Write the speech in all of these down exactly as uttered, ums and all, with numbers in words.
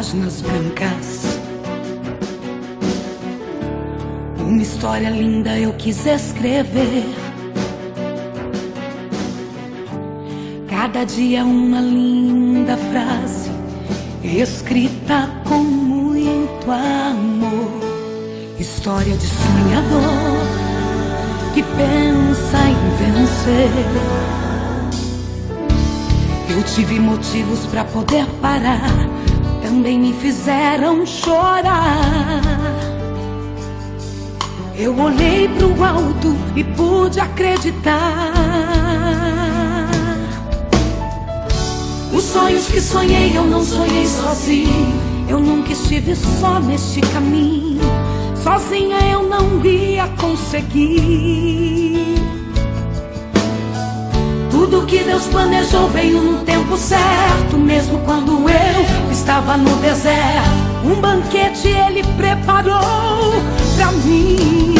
páginas brancas. Uma história linda eu quis escrever. Cada dia uma linda frase escrita com muito amor. História de sonhador que pensa em vencer. Eu tive motivos pra poder parar, também me fizeram chorar. Eu olhei pro alto e pude acreditar. Os sonhos que sonhei eu não sonhei sozinho. Eu nunca estive só neste caminho. Sozinha eu não ia conseguir. Tudo que Deus planejou veio no tempo certo. Mesmo quando eu estava no deserto, um banquete Ele preparou pra mim.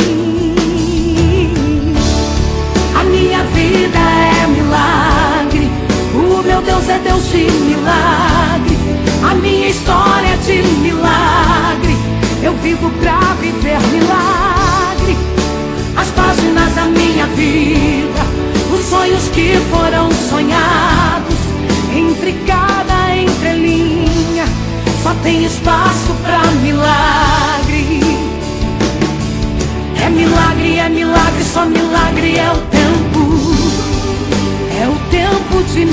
A minha vida é milagre. O meu Deus é Deus de milagre. A minha história é de milagre. Eu vivo pra viver milagre. As páginas da minha vida, os sonhos que foram sonhados, entre cada entrelinha, só tem espaço pra milagre. É milagre, é milagre, só milagre é o tempo. É o tempo de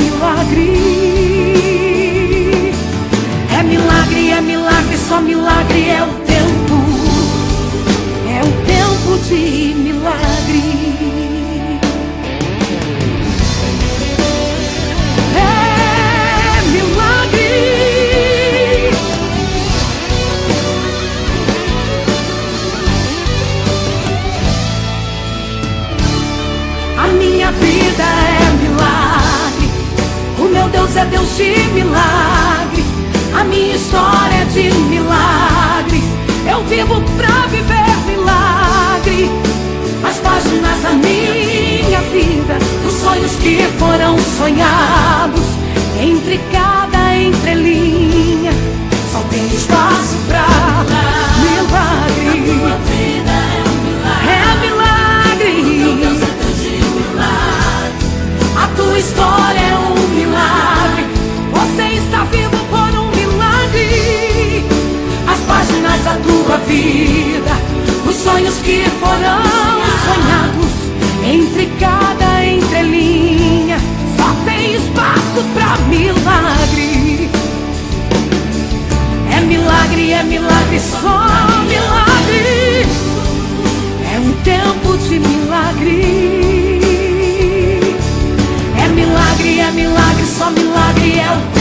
milagre. É milagre, é milagre, só milagre é o tempo. É o tempo de milagre. É milagre. A minha vida é milagre. O meu Deus é Deus de milagre. A minha história é de milagre. Eu vivo pra viver milagre. As páginas da minha vida, os sonhos que foram sonhados, entre cada entrelinha, só tem espaço pra milagre. A tua vida é um milagre. É milagre. Meu Deus é Deus de milagre. A tua história é um milagre. Você está vivo por um milagre. As páginas da tua vida, os sonhos que foram sonhados, entre cada entrelinha, só tem espaço pra milagre. É milagre, é milagre, só milagre. É um tempo de milagre. É milagre, é milagre, só milagre é o tempo.